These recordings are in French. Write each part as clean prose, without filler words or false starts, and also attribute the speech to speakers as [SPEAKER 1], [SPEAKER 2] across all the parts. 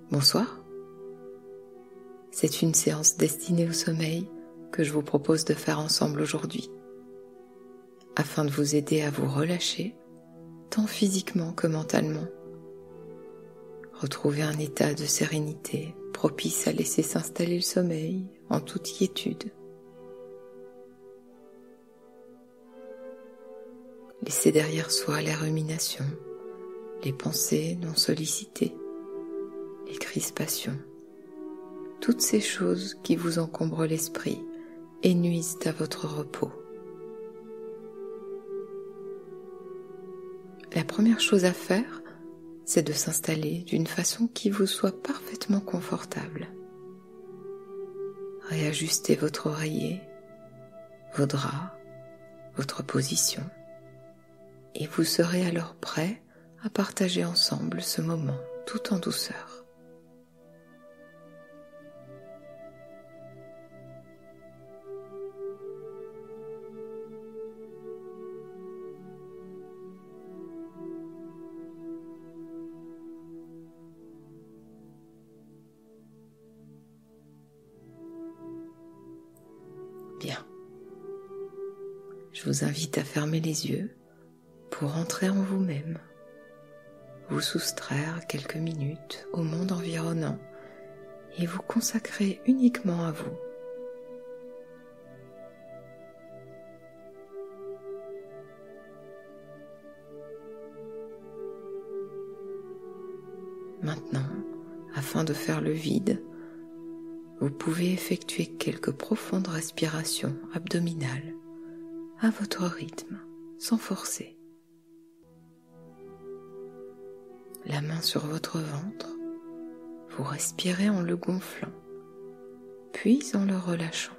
[SPEAKER 1] Bonsoir. C'est une séance destinée au sommeil que je vous propose de faire ensemble aujourd'hui, afin de vous aider à vous relâcher, tant physiquement que mentalement. Retrouver un état de sérénité propice à laisser s'installer le sommeil en toute quiétude. Laissez derrière soi les ruminations, les pensées non sollicitées, les crispations, toutes ces choses qui vous encombrent l'esprit et nuisent à votre repos. La première chose à faire, c'est de s'installer d'une façon qui vous soit parfaitement confortable. Réajustez votre oreiller, vos draps, votre position, et vous serez alors prêt à partager ensemble ce moment tout en douceur. Bien. Je vous invite à fermer les yeux pour entrer en vous-même, vous soustraire quelques minutes au monde environnant et vous consacrer uniquement à vous. Maintenant, afin de faire le vide, vous pouvez effectuer quelques profondes respirations abdominales à votre rythme, sans forcer. La main sur votre ventre, vous respirez en le gonflant, puis en le relâchant.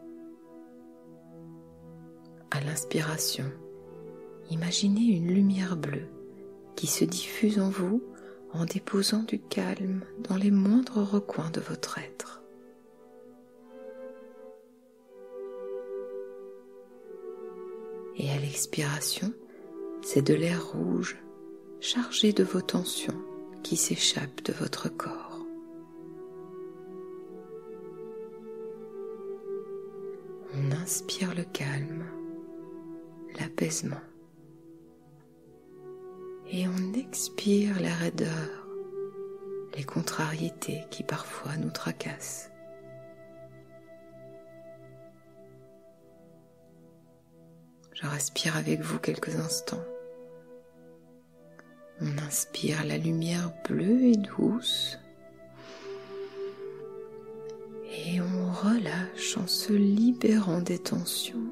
[SPEAKER 1] À l'inspiration, imaginez une lumière bleue qui se diffuse en vous en déposant du calme dans les moindres recoins de votre être. Et à l'expiration, c'est de l'air rouge chargé de vos tensions qui s'échappent de votre corps. On inspire le calme, l'apaisement, et on expire la raideur, les contrariétés qui parfois nous tracassent. Je respire avec vous quelques instants. On inspire la lumière bleue et douce et on relâche en se libérant des tensions.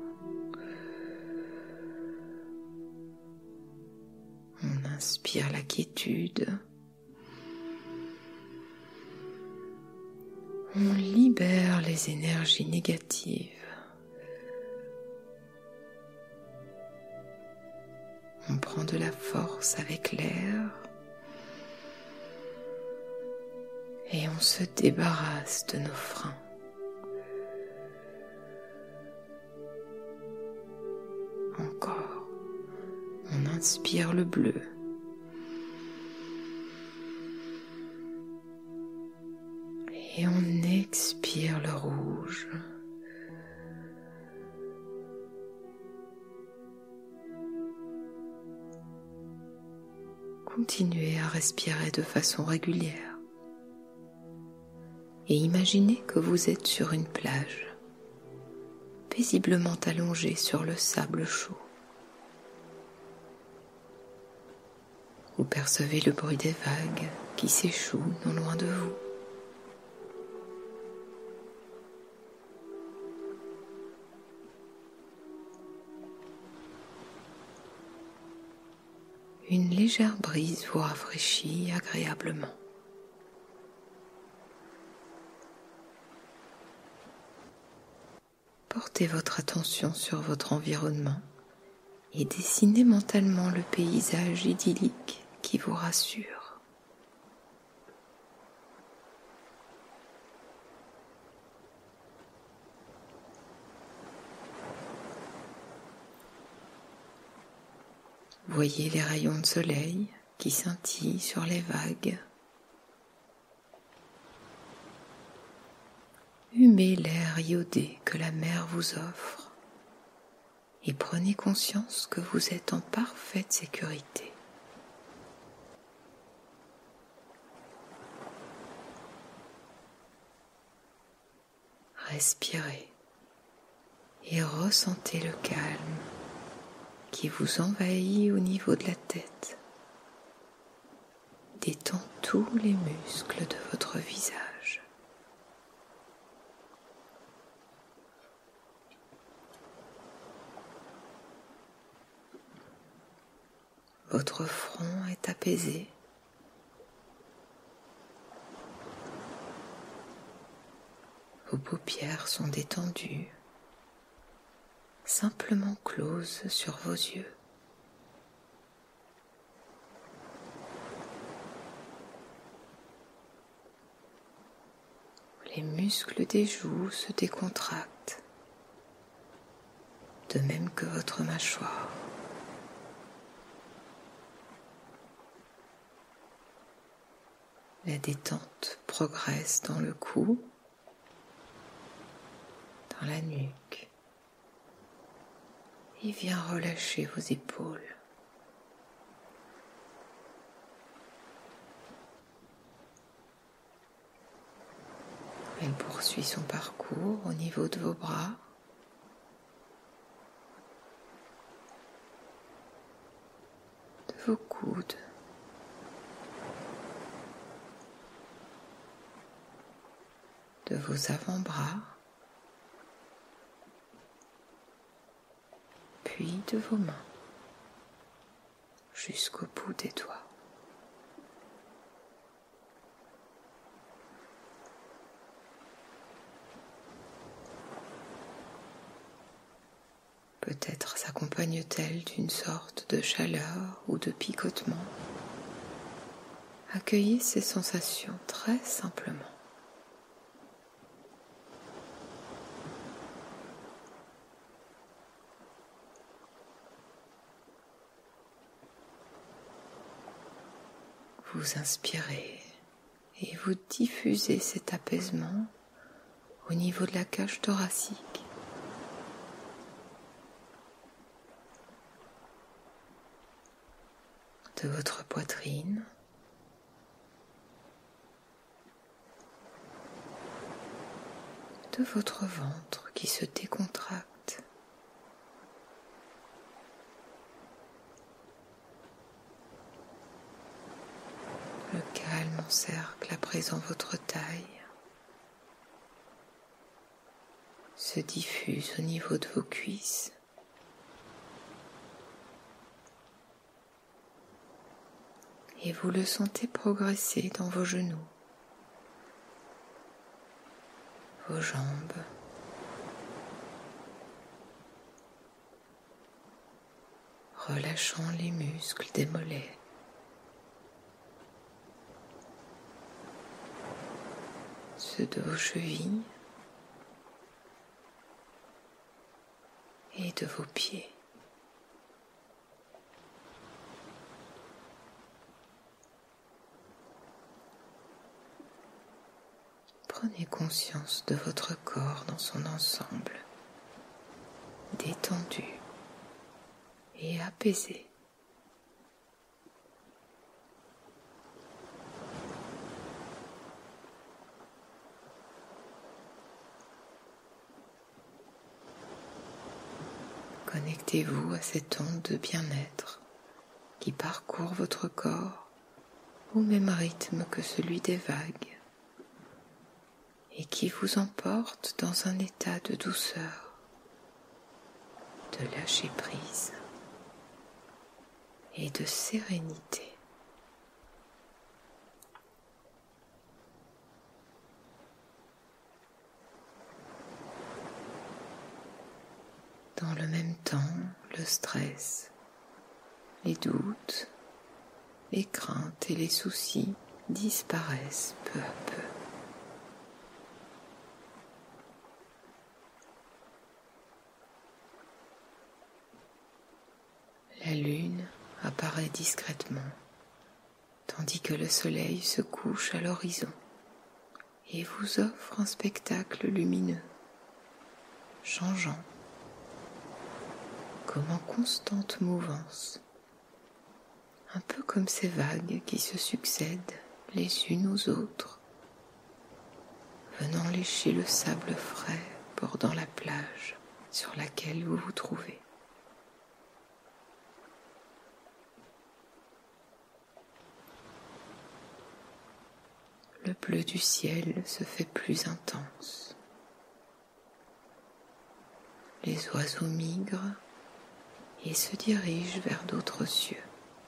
[SPEAKER 1] On inspire la quiétude. On libère les énergies négatives. On prend de la force avec l'air et on se débarrasse de nos freins. Encore, on inspire le bleu et on expire le rouge. Continuez à respirer de façon régulière et imaginez que vous êtes sur une plage, paisiblement allongée sur le sable chaud. Vous percevez le bruit des vagues qui s'échouent non loin de vous. Une légère brise vous rafraîchit agréablement. Portez votre attention sur votre environnement et dessinez mentalement le paysage idyllique qui vous rassure. Voyez les rayons de soleil qui scintillent sur les vagues. Humez l'air iodé que la mer vous offre et prenez conscience que vous êtes en parfaite sécurité. Respirez et ressentez le calme qui vous envahit au niveau de la tête. Détend tous les muscles de votre visage. Votre front est apaisé. Vos paupières sont détendues, simplement closes sur vos yeux. Les muscles des joues se décontractent, de même que votre mâchoire. La détente progresse dans le cou, dans la nuque, et vient relâcher vos épaules. Elle poursuit son parcours au niveau de vos bras, de vos coudes, de vos avant-bras, puis de vos mains, jusqu'au bout des doigts. Peut-être s'accompagne-t-elle d'une sorte de chaleur ou de picotement. Accueillez ces sensations très simplement. Vous inspirez et vous diffusez cet apaisement au niveau de la cage thoracique. De votre poitrine, de votre ventre qui se décontracte, le calme encercle à présent votre taille, se diffuse au niveau de vos cuisses, et vous le sentez progresser dans vos genoux, vos jambes, relâchant les muscles des mollets, ceux de vos chevilles et de vos pieds. Prenez conscience de votre corps dans son ensemble, détendu et apaisé. Connectez-vous à cette onde de bien-être qui parcourt votre corps au même rythme que celui des vagues et qui vous emporte dans un état de douceur, de lâcher prise et de sérénité. Dans le même temps, le stress, les doutes, les craintes et les soucis disparaissent peu à peu. La lune apparaît discrètement, tandis que le soleil se couche à l'horizon et vous offre un spectacle lumineux, changeant, comme en constante mouvance, un peu comme ces vagues qui se succèdent les unes aux autres, venant lécher le sable frais bordant la plage sur laquelle vous vous trouvez. Le bleu du ciel se fait plus intense. Les oiseaux migrent et se dirigent vers d'autres cieux.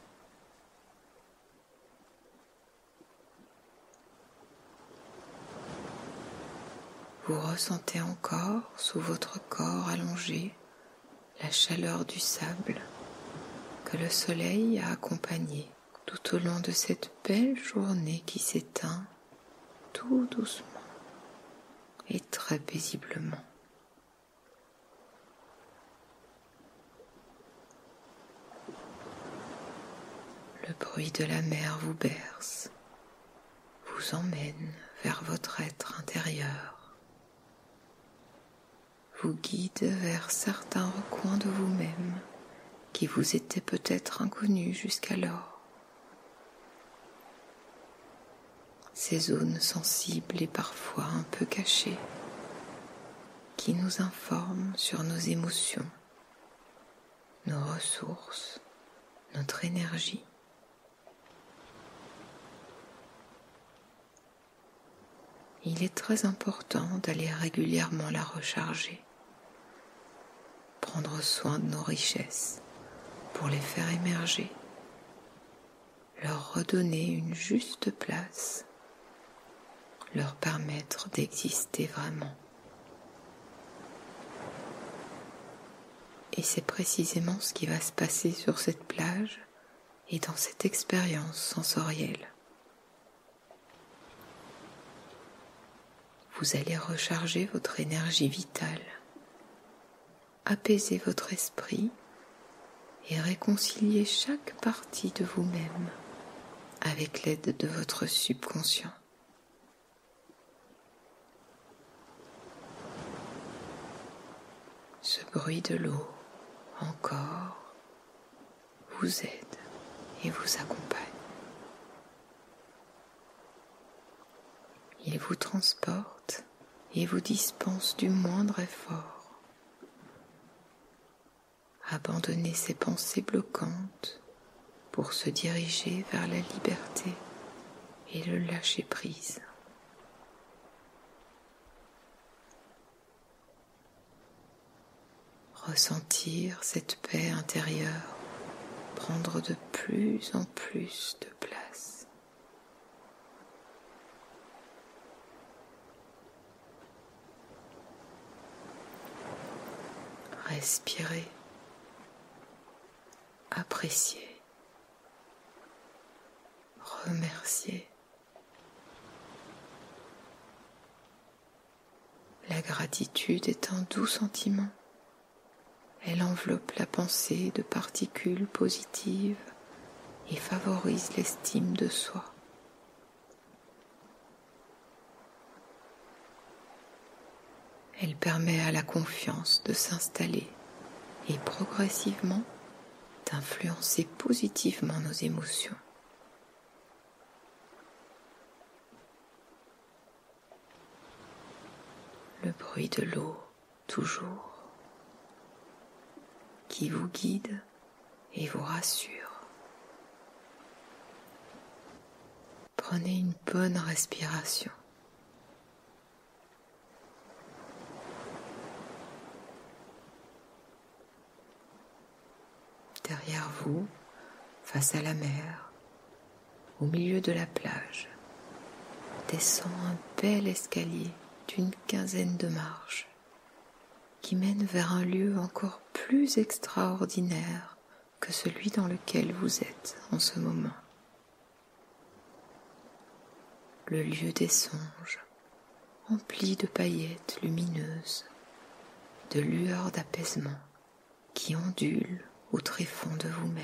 [SPEAKER 1] Vous ressentez encore sous votre corps allongé la chaleur du sable que le soleil a accompagné tout au long de cette belle journée qui s'éteint tout doucement et très paisiblement. Le bruit de la mer vous berce, vous emmène vers votre être intérieur, vous guide vers certains recoins de vous-même qui vous étaient peut-être inconnus jusqu'alors. Ces zones sensibles et parfois un peu cachées qui nous informent sur nos émotions, nos ressources, notre énergie. Il est très important d'aller régulièrement la recharger, prendre soin de nos richesses pour les faire émerger, leur redonner une juste place, leur permettre d'exister vraiment. Et c'est précisément ce qui va se passer sur cette plage et dans cette expérience sensorielle. Vous allez recharger votre énergie vitale, apaiser votre esprit et réconcilier chaque partie de vous-même avec l'aide de votre subconscient. Ce bruit de l'eau, encore, vous aide et vous accompagne. Il vous transporte et vous dispense du moindre effort. Abandonnez ces pensées bloquantes pour se diriger vers la liberté et le lâcher-prise. Ressentir cette paix intérieure prendre de plus en plus de place. Respirez, appréciez, remerciez. La gratitude est un doux sentiment. Elle enveloppe la pensée de particules positives et favorise l'estime de soi. Elle permet à la confiance de s'installer et progressivement d'influencer positivement nos émotions. Le bruit de l'eau, toujours, qui vous guide et vous rassure. Prenez une bonne respiration. Derrière vous, face à la mer, au milieu de la plage, descend un bel escalier d'une quinzaine de marches qui mène vers un lieu encore plus extraordinaire que celui dans lequel vous êtes en ce moment. Le lieu des songes, empli de paillettes lumineuses, de lueurs d'apaisement qui ondulent au tréfonds de vous-même.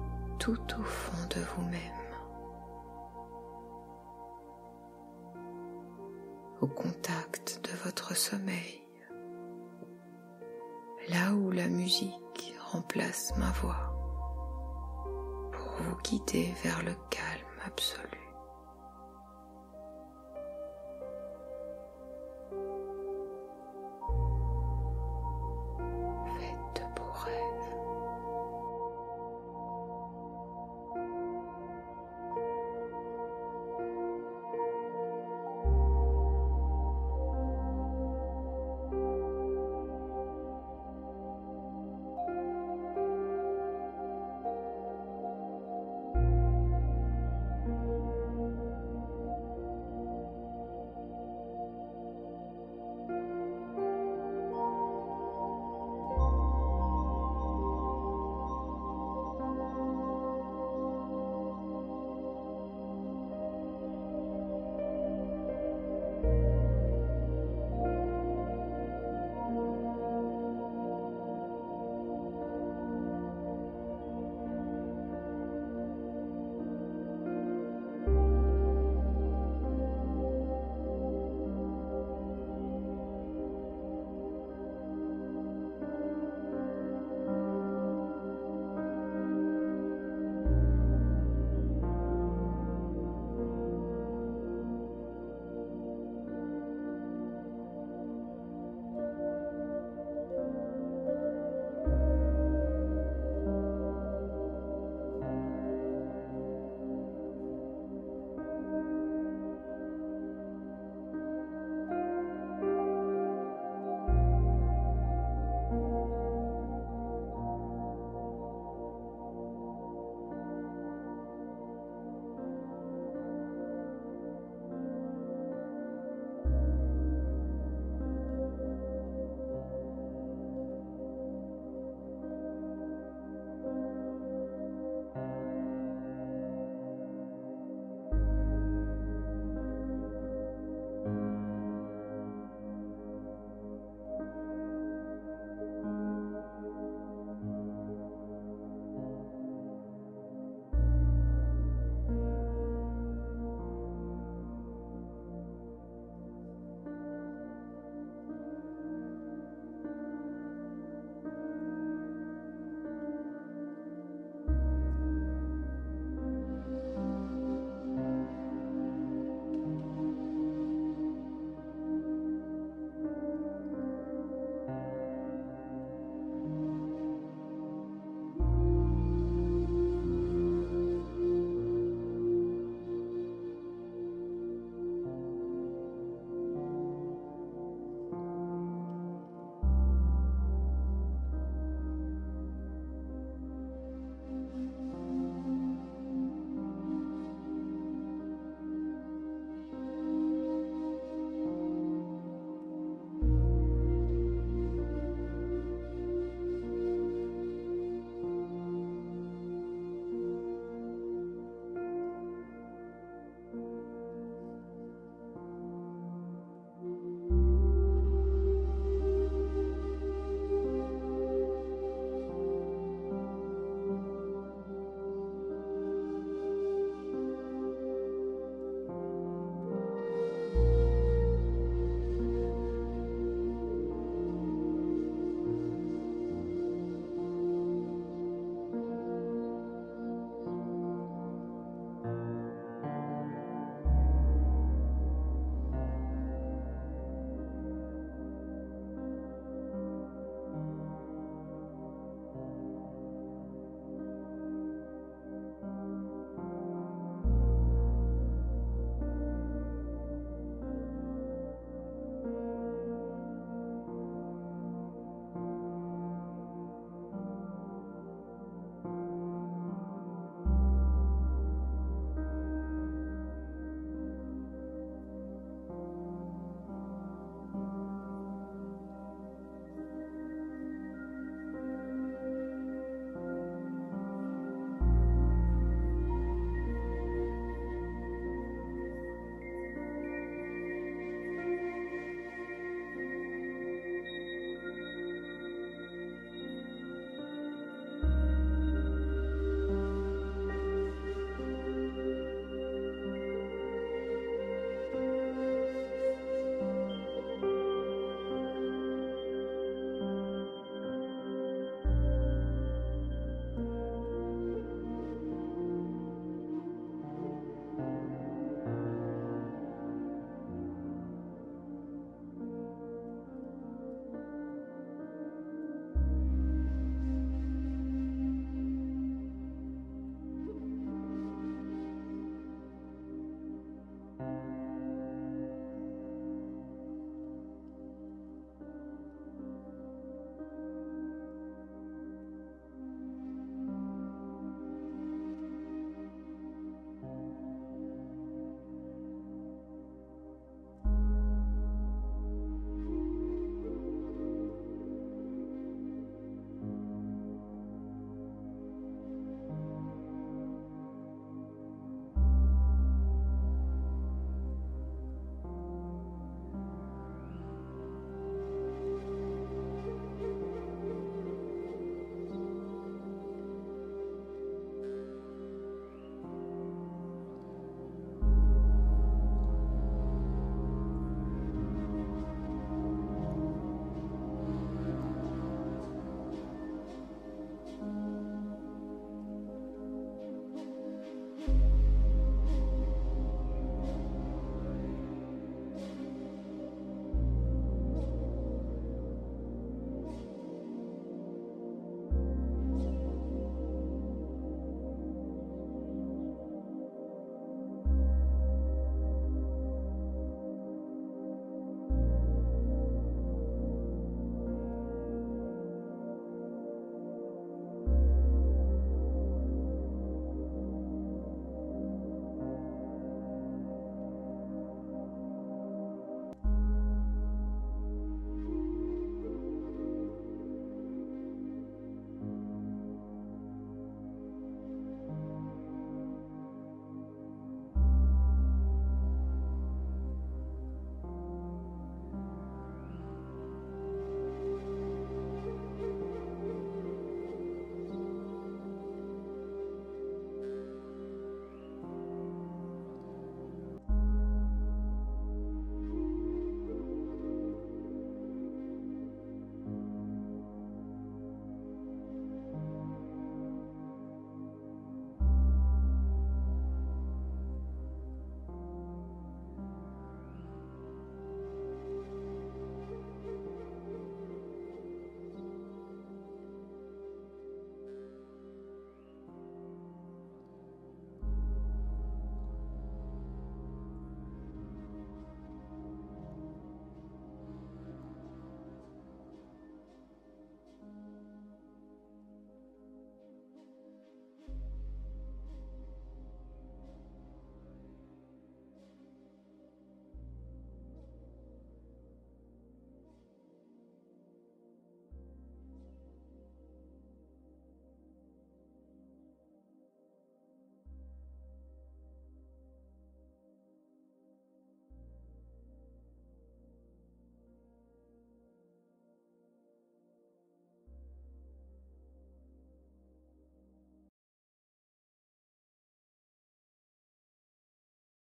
[SPEAKER 1] tout au fond de vous-même, au contact de votre sommeil, là où la musique remplace ma voix, pour vous guider vers le calme absolu.